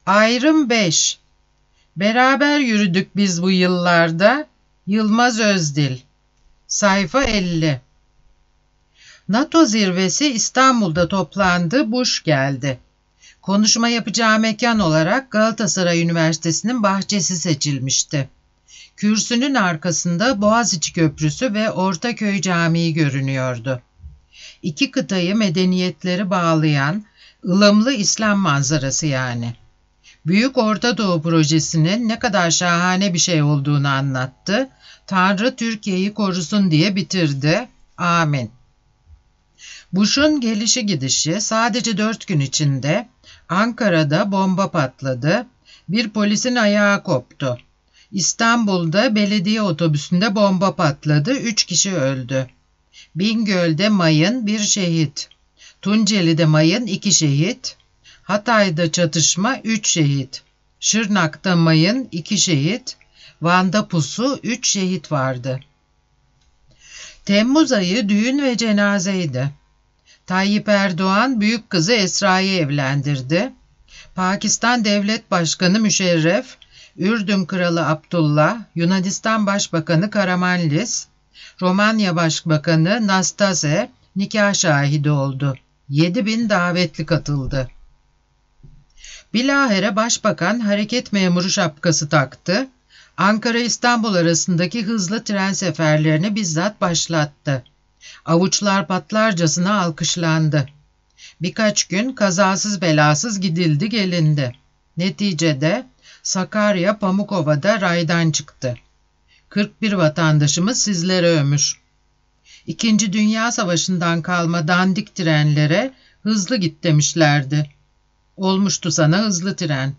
Ayrım 5. Beraber yürüdük biz bu yıllarda. Yılmaz Özdil. Sayfa 50. NATO zirvesi İstanbul'da toplandı, Bush geldi. Konuşma yapacağı mekan olarak Galatasaray Üniversitesi'nin bahçesi seçilmişti. Kürsünün arkasında Boğaziçi Köprüsü ve Ortaköy Camii görünüyordu. İki kıtayı medeniyetleri bağlayan ılımlı İslam manzarası yani. Büyük Orta Doğu projesinin ne kadar şahane bir şey olduğunu anlattı. Tanrı Türkiye'yi korusun diye bitirdi. Amin. Bush'un gelişi gidişi sadece 4 gün içinde Ankara'da bomba patladı. Bir polisin ayağı koptu. İstanbul'da belediye otobüsünde bomba patladı. 3 kişi öldü. Bingöl'de mayın 1 şehit. Tunceli'de mayın 2 şehit. Hatay'da çatışma 3 şehit. Şırnak'ta mayın 2 şehit. Van'da pusu 3 şehit vardı. Temmuz ayı düğün ve cenazeydi. Tayyip Erdoğan büyük kızı Esra'yı evlendirdi. Pakistan Devlet Başkanı Müşerref, Ürdün Kralı Abdullah, Yunanistan Başbakanı Karamanlis, Romanya Başbakanı Nastase nikah şahidi oldu. 7.000 davetli katıldı. Bilahare Başbakan hareket memuru şapkası taktı. Ankara-İstanbul arasındaki hızlı tren seferlerini bizzat başlattı. Avuçlar patlarcasına alkışlandı. Birkaç gün kazasız belasız gidildi gelindi. Neticede Sakarya Pamukova'da raydan çıktı. 41 vatandaşımız sizlere ömür. İkinci Dünya Savaşı'ndan kalma dandik trenlere hızlı git demişlerdi. Olmuştu sana hızlı tren.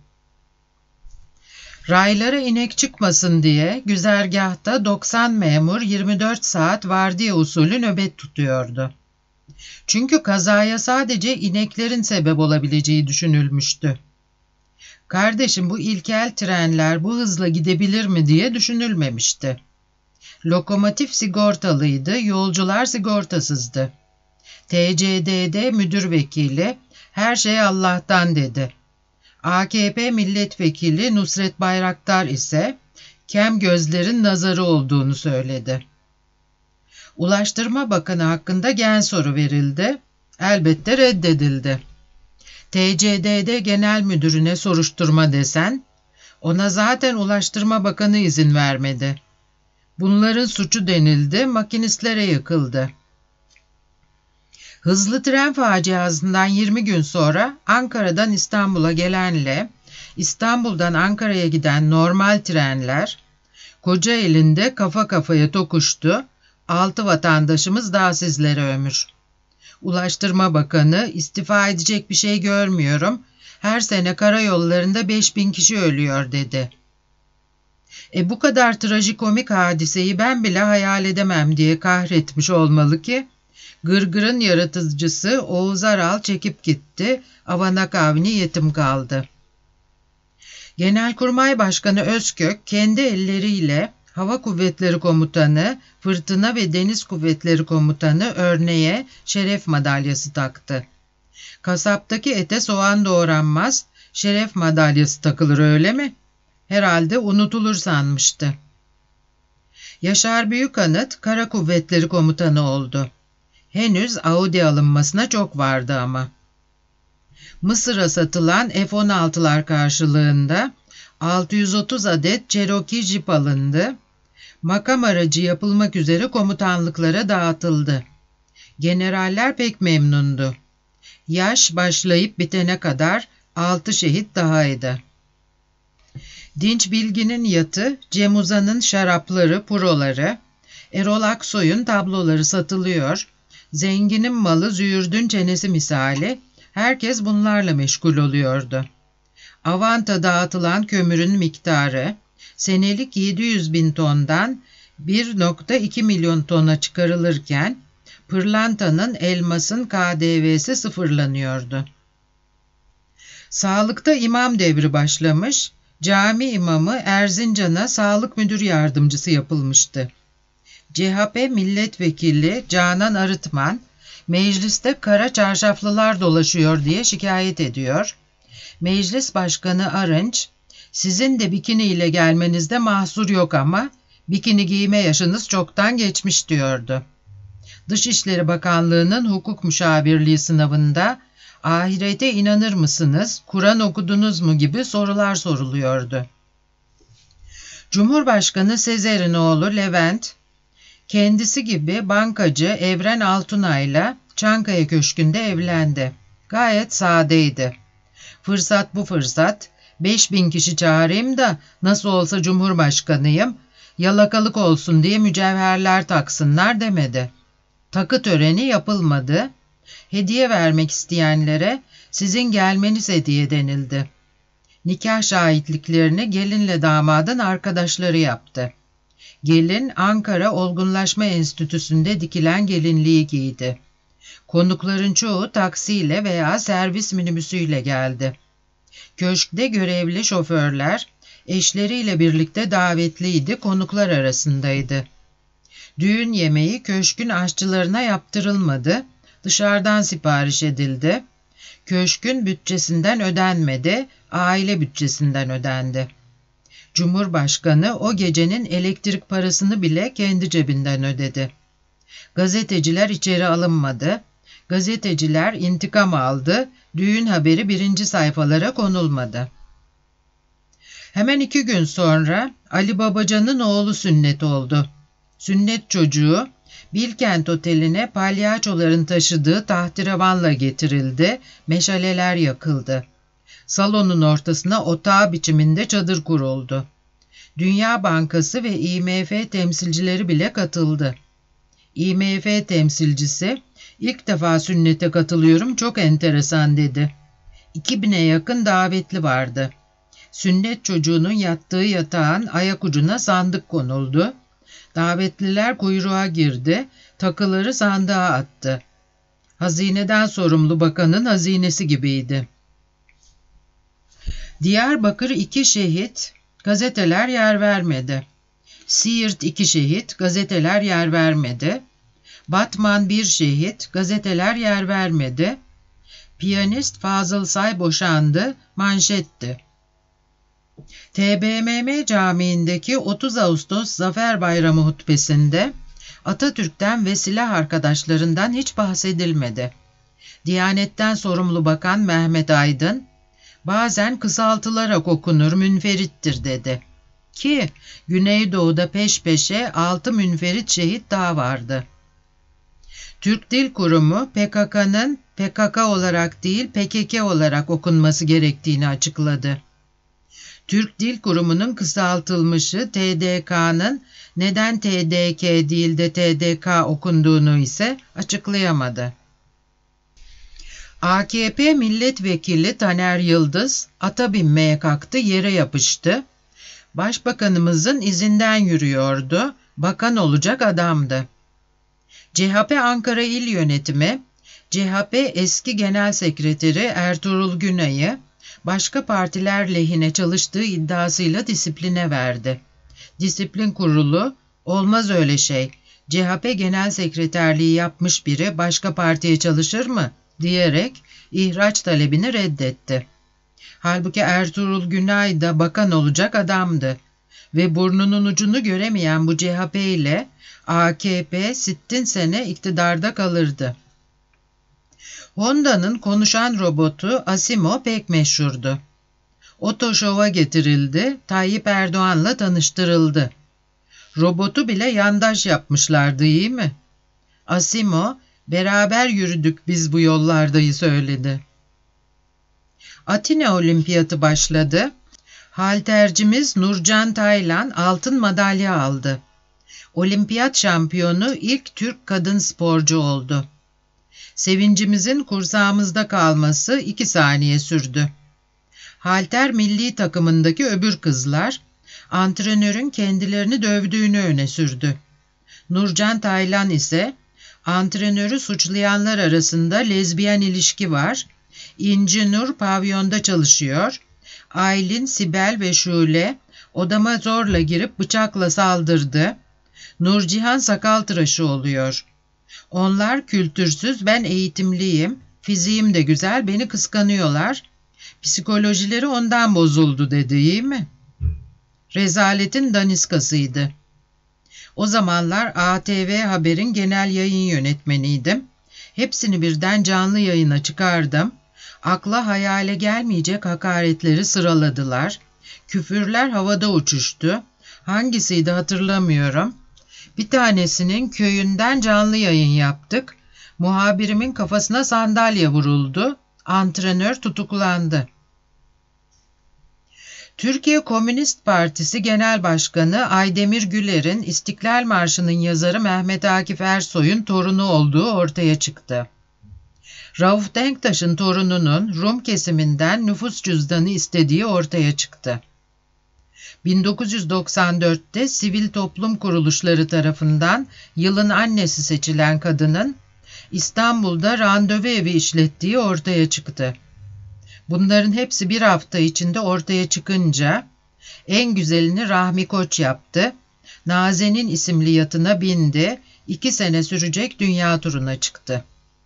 Raylara inek çıkmasın diye güzergahta 90 memur 24 saat vardiya usulü nöbet tutuyordu. Çünkü kazaya sadece ineklerin sebep olabileceği düşünülmüştü. Kardeşim bu ilkel trenler bu hızla gidebilir mi diye düşünülmemişti. Lokomotif sigortalıydı, yolcular sigortasızdı. TCDD müdür vekili her şey Allah'tan dedi. AKP milletvekili Nusret Bayraktar ise kem gözlerin nazarı olduğunu söyledi. Ulaştırma Bakanı hakkında gen soru verildi. Elbette reddedildi. TCDD Genel Müdürüne soruşturma desen, ona zaten Ulaştırma Bakanı izin vermedi. Bunların suçu denildi, makinistlere yıkıldı. Hızlı tren faciasından 20 gün sonra Ankara'dan İstanbul'a gelenle İstanbul'dan Ankara'ya giden normal trenler Kocaeli'nde kafa kafaya tokuştu. 6 vatandaşımız daha sizlere ömür. Ulaştırma Bakanı istifa edecek bir şey görmüyorum. Her sene karayollarında 5.000 kişi ölüyor dedi. Bu kadar trajikomik hadiseyi ben bile hayal edemem diye kahretmiş olmalı ki Gırgır'ın yaratıcısı Oğuz Aral çekip gitti, Avanak Avni yetim kaldı. Genelkurmay Başkanı Özkök kendi elleriyle Hava Kuvvetleri Komutanı, Fırtına ve Deniz Kuvvetleri Komutanı Örneğe şeref madalyası taktı. Kasaptaki ete soğan doğranmaz, şeref madalyası takılır öyle mi? Herhalde unutulur sanmıştı. Yaşar Büyükanıt Kara Kuvvetleri Komutanı oldu. Henüz Audi alınmasına çok vardı ama. Mısır'a satılan F-16'lar karşılığında 630 adet Cherokee Jeep alındı. Makam aracı yapılmak üzere komutanlıklara dağıtıldı. Generaller pek memnundu. Yaş başlayıp bitene kadar 6 şehit dahaydı. Dinç Bilgin'in yatı, Cem Uzan'ın şarapları, puroları, Erol Aksoy'un tabloları satılıyor, zenginin malı züğürdün çenesi misali, herkes bunlarla meşgul oluyordu. Avanta dağıtılan kömürün miktarı, senelik 700.000 tondan 1,2 milyon tona çıkarılırken, pırlantanın, elmasın KDV'si sıfırlanıyordu. Sağlıkta imam devri başlamış, cami imamı Erzincan'a sağlık müdür yardımcısı yapılmıştı. CHP milletvekili Canan Arıtman, mecliste kara çarşaflılar dolaşıyor diye şikayet ediyor. Meclis Başkanı Arınç, "Sizin de bikini ile gelmenizde mahsur yok ama bikini giyme yaşınız çoktan geçmiş," diyordu. Dışişleri Bakanlığı'nın hukuk müşavirliği sınavında "Ahirete inanır mısınız, Kur'an okudunuz mu?" gibi sorular soruluyordu. Cumhurbaşkanı Sezer'in oğlu Levent, kendisi gibi bankacı Evren Altunay'la Çankaya Köşkü'nde evlendi. Gayet sadeydi. Fırsat bu fırsat, 5.000 kişi çağırayım da nasıl olsa Cumhurbaşkanıyım, yalakalık olsun diye mücevherler taksınlar demedi. Takı töreni yapılmadı. Hediye vermek isteyenlere "Sizin gelmeniz hediye" denildi. Nikah şahitliklerini gelinle damadın arkadaşları yaptı. Gelin Ankara Olgunlaşma Enstitüsü'nde dikilen gelinliği giydi. Konukların çoğu taksiyle veya servis minibüsüyle geldi. Köşkte görevli şoförler eşleriyle birlikte davetliydi, konuklar arasındaydı. Düğün yemeği köşkün aşçılarına yaptırılmadı, dışarıdan sipariş edildi. Köşkün bütçesinden ödenmedi, aile bütçesinden ödendi. Cumhurbaşkanı o gecenin elektrik parasını bile kendi cebinden ödedi. Gazeteciler içeri alınmadı. Gazeteciler intikam aldı, düğün haberi 1. sayfalara konulmadı. Hemen 2 gün sonra Ali Babacan'ın oğlu sünnet oldu. Sünnet çocuğu Bilkent Oteli'ne palyaçoların taşıdığı tahterevanla getirildi, meşaleler yakıldı. Salonun ortasına otağı biçiminde çadır kuruldu. Dünya Bankası ve IMF temsilcileri bile katıldı. IMF temsilcisi, "İlk defa sünnete katılıyorum, çok enteresan," dedi. 2000'e yakın davetli vardı. Sünnet çocuğunun yattığı yatağın ayak ucuna sandık konuldu. Davetliler kuyruğa girdi, takıları sandığa attı. Hazineden sorumlu bakanın hazinesi gibiydi. Diyarbakır 2 şehit, gazeteler yer vermedi. Siirt 2 şehit, gazeteler yer vermedi. Batman 1 şehit, gazeteler yer vermedi. Piyanist Fazıl Say boşandı, manşetti. TBMM Camii'ndeki 30 Ağustos Zafer Bayramı hutbesinde Atatürk'ten ve silah arkadaşlarından hiç bahsedilmedi. Diyanetten sorumlu bakan Mehmet Aydın, "Bazen kısaltılarak okunur, münferittir," dedi. Ki Güneydoğu'da peş peşe 6 münferit şehit daha vardı. Türk Dil Kurumu PKK'nın PKK olarak değil PKK olarak okunması gerektiğini açıkladı. Türk Dil Kurumu'nun kısaltılmışı TDK'nın neden TDK değil de TDK okunduğunu ise açıklayamadı. AKP milletvekili Taner Yıldız ata binmeye kalktı, yere yapıştı. Başbakanımızın izinden yürüyordu, bakan olacak adamdı. CHP Ankara İl Yönetimi, CHP eski Genel Sekreteri Ertuğrul Günay'ı başka partiler lehine çalıştığı iddiasıyla disipline verdi. Disiplin Kurulu, "Olmaz öyle şey, CHP Genel Sekreterliği yapmış biri başka partiye çalışır mı?" diyerek ihraç talebini reddetti. Halbuki Ertuğrul Günay da bakan olacak adamdı ve burnunun ucunu göremeyen bu CHP ile AKP 60 sene iktidarda kalırdı. Honda'nın konuşan robotu Asimo pek meşhurdu. Otoşov'a getirildi, Tayyip Erdoğan'la tanıştırıldı. Robotu bile yandaş yapmışlardı, iyi mi? Asimo, "Beraber yürüdük biz bu yollardayı," söyledi. Atina Olimpiyatı başladı. Haltercimiz Nurcan Taylan altın madalya aldı. Olimpiyat şampiyonu ilk Türk kadın sporcu oldu. Sevincimizin kursağımızda kalması 2 saniye sürdü. Halter milli takımındaki öbür kızlar, antrenörün kendilerini dövdüğünü öne sürdü. Nurcan Taylan ise, antrenörü suçlayanlar arasında lezbiyen ilişki var, İnci Nur pavyonda çalışıyor, Aylin, Sibel ve Şule odama zorla girip bıçakla saldırdı, Nurcihan sakal tıraşı oluyor. Onlar kültürsüz, ben eğitimliyim, fiziğim de güzel, beni kıskanıyorlar. Psikolojileri ondan bozuldu dedi, iyi mi? Rezaletin daniskasıydı. O zamanlar ATV Haber'in genel yayın yönetmeniydim. Hepsini birden canlı yayına çıkardım. Akla hayale gelmeyecek hakaretleri sıraladılar. Küfürler havada uçuştu. Hangisiydi hatırlamıyorum. Bir tanesinin köyünden canlı yayın yaptık. Muhabirimin kafasına sandalye vuruldu. Antrenör tutuklandı. Türkiye Komünist Partisi Genel Başkanı Aydemir Güler'in İstiklal Marşı'nın yazarı Mehmet Akif Ersoy'un torunu olduğu ortaya çıktı. Rauf Denktaş'ın torununun Rum kesiminden nüfus cüzdanı istediği ortaya çıktı. 1994'te sivil toplum kuruluşları tarafından yılın annesi seçilen kadının İstanbul'da randevu evi işlettiği ortaya çıktı. Bunların hepsi bir hafta içinde ortaya çıkınca en güzelini Rahmi Koç yaptı. Nazenin isimli yatına bindi. 2 sene sürecek dünya turuna çıktı.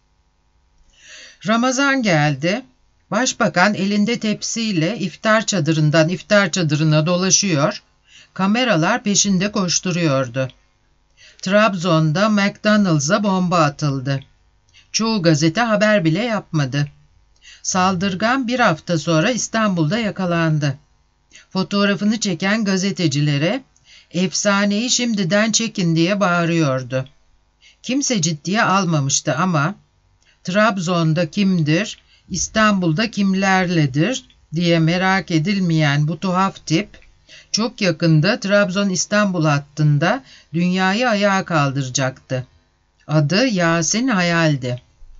Ramazan geldi. Başbakan elinde tepsiyle iftar çadırından iftar çadırına dolaşıyor. Kameralar peşinde koşturuyordu. Trabzon'da McDonald's'a bomba atıldı. Çoğu gazete haber bile yapmadı. Saldırgan bir hafta sonra İstanbul'da yakalandı. Fotoğrafını çeken gazetecilere efsaneyi şimdiden çekin diye bağırıyordu. Kimse ciddiye almamıştı ama Trabzon'da kimdir, İstanbul'da kimlerledir diye merak edilmeyen bu tuhaf tip, çok yakında Trabzon-İstanbul hattında dünyayı ayağa kaldıracaktı. Adı Yasin Hayal'di.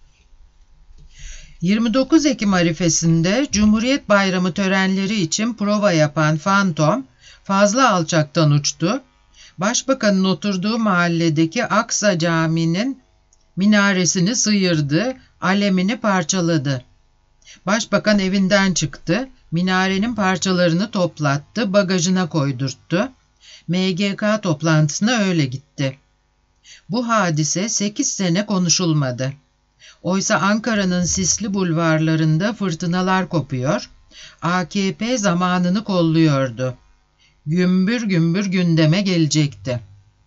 29 Ekim arifesinde Cumhuriyet Bayramı törenleri için prova yapan Fantom fazla alçaktan uçtu. Başbakanın oturduğu mahalledeki Aksa Camii'nin minaresini sıyırdı, alemini parçaladı. Başbakan evinden çıktı, minarenin parçalarını toplattı, bagajına koydurttu. MGK toplantısına öyle gitti. Bu hadise 8 sene konuşulmadı. Oysa Ankara'nın sisli bulvarlarında fırtınalar kopuyor, AKP zamanını kolluyordu. Gümbür gümbür gündeme gelecekti.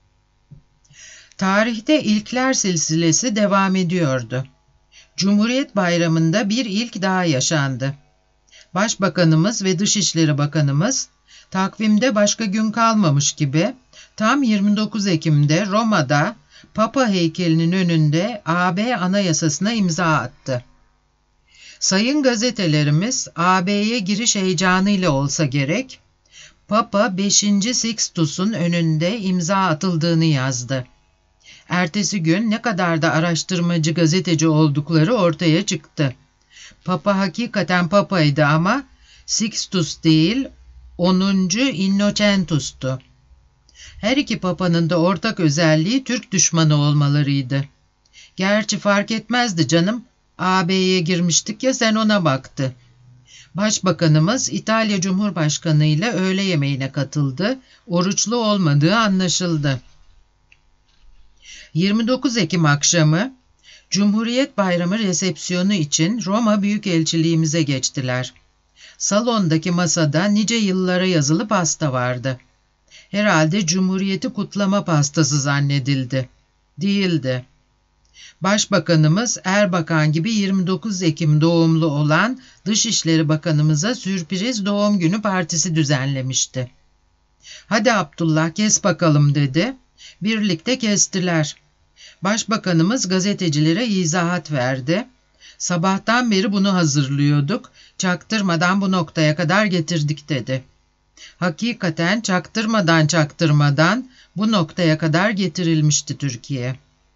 Tarihte ilkler silsilesi devam ediyordu. Cumhuriyet Bayramı'nda bir ilk daha yaşandı. Başbakanımız ve Dışişleri Bakanımız takvimde başka gün kalmamış gibi tam 29 Ekim'de Roma'da Papa heykelinin önünde AB Anayasası'na imza attı. Sayın gazetelerimiz AB'ye giriş heyecanıyla olsa gerek, Papa 5. Sixtus'un önünde imza atıldığını yazdı. Ertesi gün ne kadar da araştırmacı gazeteci oldukları ortaya çıktı. Papa hakikaten papaydı ama Sixtus değil, 10. Innocentus'tu. Her iki papanın da ortak özelliği Türk düşmanı olmalarıydı. Gerçi fark etmezdi canım, AB'ye girmiştik ya, sen ona baktı. Başbakanımız İtalya Cumhurbaşkanı ile öğle yemeğine katıldı, oruçlu olmadığı anlaşıldı. 29 Ekim akşamı Cumhuriyet Bayramı resepsiyonu için Roma Büyükelçiliğimize geçtiler. Salondaki masada nice yıllara yazılı pasta vardı. Herhalde Cumhuriyeti kutlama pastası zannedildi. Değildi. Başbakanımız Erbakan gibi 29 Ekim doğumlu olan Dışişleri Bakanımıza sürpriz doğum günü partisi düzenlemişti. "Hadi Abdullah kes bakalım" dedi. Birlikte kestiler. Başbakanımız gazetecilere izahat verdi. "Sabahtan beri bunu hazırlıyorduk, çaktırmadan bu noktaya kadar getirdik" dedi. Hakikaten çaktırmadan bu noktaya kadar getirilmişti Türkiye.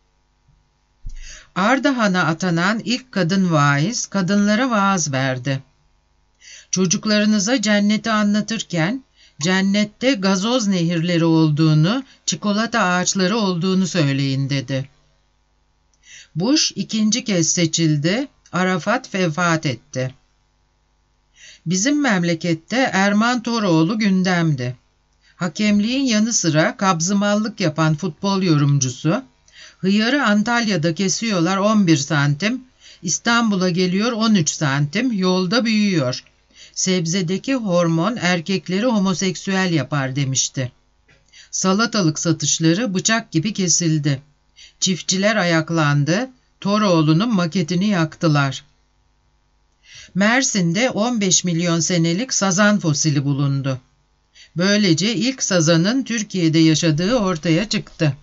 Ardahan'a atanan ilk kadın vaiz kadınlara vaaz verdi. "Çocuklarınıza cenneti anlatırken cennette gazoz nehirleri olduğunu, çikolata ağaçları olduğunu söyleyin" dedi. Bush 2. kez seçildi, Arafat vefat etti. Bizim memlekette Erman Toroğlu gündemdi. Hakemliğin yanı sıra kabzımallık yapan futbol yorumcusu, hıyarı Antalya'da kesiyorlar 11 santim, İstanbul'a geliyor 13 santim, yolda büyüyor. Sebzedeki hormon erkekleri homoseksüel yapar demişti. Salatalık satışları bıçak gibi kesildi. Çiftçiler ayaklandı, Toroğlu'nun maketini yaktılar. Mersin'de 15 milyon senelik sazan fosili bulundu. Böylece ilk sazanın Türkiye'de yaşadığı ortaya çıktı.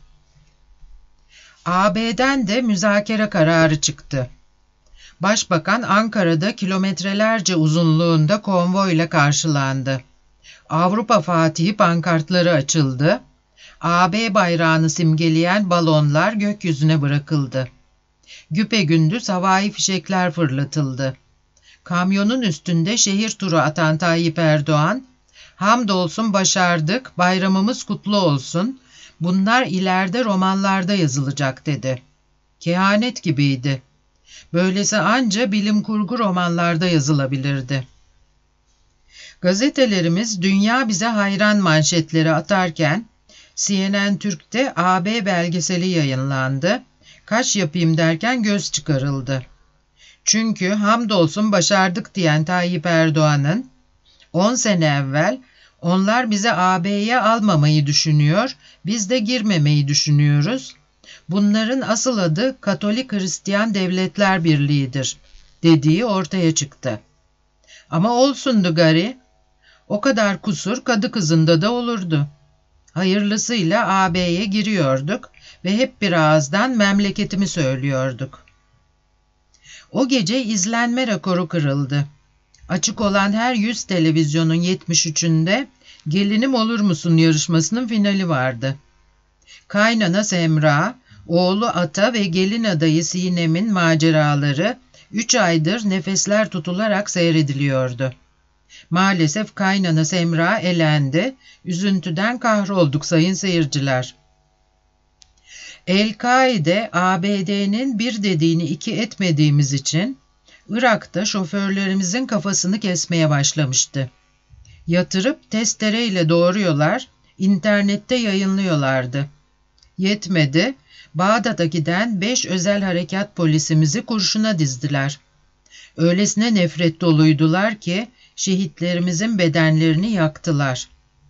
AB'den de müzakere kararı çıktı. Başbakan Ankara'da kilometrelerce uzunluğunda konvoyla karşılandı. Avrupa Fatihi pankartları açıldı. AB bayrağını simgeleyen balonlar gökyüzüne bırakıldı. Güpegündüz havai fişekler fırlatıldı. Kamyonun üstünde şehir turu atan Tayyip Erdoğan, "Hamdolsun başardık, bayramımız kutlu olsun, bunlar ileride romanlarda yazılacak" dedi. Kehanet gibiydi. Böylesi anca bilim kurgu romanlarda yazılabilirdi. Gazetelerimiz "Dünya bize hayran" manşetleri atarken, CNN Türk'te AB belgeseli yayınlandı. Kaş yapayım derken göz çıkarıldı. Çünkü "Hamdolsun başardık" diyen Tayyip Erdoğan'ın 10 sene evvel "Onlar bize AB'ye almamayı düşünüyor, biz de girmemeyi düşünüyoruz. Bunların asıl adı Katolik Hristiyan Devletler Birliği'dir" dediği ortaya çıktı. Ama olsundu gari. O kadar kusur kadı kızında da olurdu. Hayırlısıyla AB'ye giriyorduk ve hep bir ağızdan memleketimi söylüyorduk. O gece izlenme rekoru kırıldı. Açık olan her 100 televizyonun 73'ünde "Gelinim olur musun" yarışmasının finali vardı. Kaynana Semra, oğlu Ata ve gelin adayı Sinem'in maceraları 3 aydır nefesler tutularak seyrediliyordu. Maalesef kaynana Semra elendi, üzüntüden kahrolduk sayın seyirciler. El-Kaide, ABD'nin bir dediğini iki etmediğimiz için Irak'ta şoförlerimizin kafasını kesmeye başlamıştı. Yatırıp testereyle doğruyorlar, internette yayınlıyorlardı. Yetmedi, Bağdat'a giden 5 özel harekat polisimizi kurşuna dizdiler. Öylesine nefret doluydular ki şehitlerimizin bedenlerini yaktılar.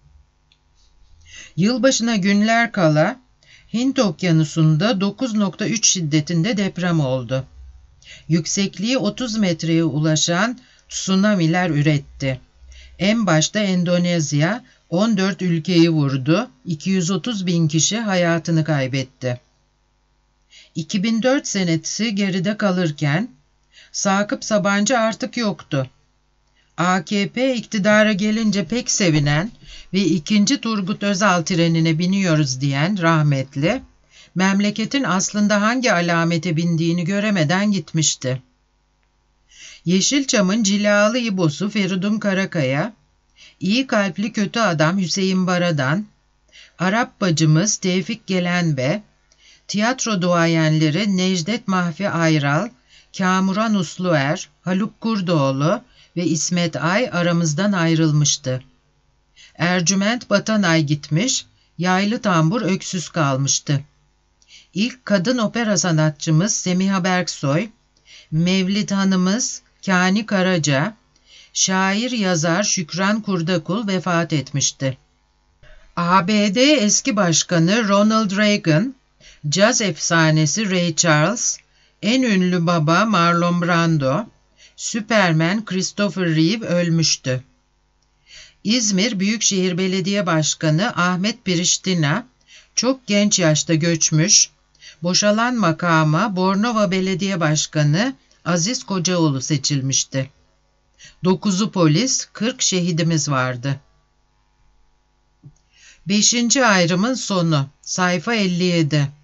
Yılbaşına günler kala Hint Okyanusu'nda 9.3 şiddetinde deprem oldu. Yüksekliği 30 metreye ulaşan tsunamiler üretti. En başta Endonezya 14 ülkeyi vurdu, 230 bin kişi hayatını kaybetti. 2004 senesi geride kalırken Sakıp Sabancı artık yoktu. AKP iktidara gelince pek sevinen ve 2. Turgut Özal trenine biniyoruz diyen rahmetli, memleketin aslında hangi alamete bindiğini göremeden gitmişti. Yeşilçam'ın cilalı İbo'su Feridun Karakaya, iyi kalpli kötü adam Hüseyin Baradan, Arap bacımız Tevfik Gelenbe, tiyatro duayenleri Necdet Mahfi Ayral, Kamuran Usluer, Haluk Kurdoğlu ve İsmet Ay aramızdan ayrılmıştı. Ercüment Batanay gitmiş, Yaylı Tambur öksüz kalmıştı. İlk kadın opera sanatçımız Semiha Berksoy, Mevlid Hanımız Kani Karaca, şair yazar Şükran Kurdakul vefat etmişti. ABD eski başkanı Ronald Reagan, caz efsanesi Ray Charles, en ünlü baba Marlon Brando, Süperman Christopher Reeve ölmüştü. İzmir Büyükşehir Belediye Başkanı Ahmet Priştina, çok genç yaşta göçmüş, boşalan makama Bornova Belediye Başkanı Aziz Kocaoğlu seçilmişti. 9'u polis, 40 şehidimiz vardı. 5. ayrımın sonu, sayfa 57.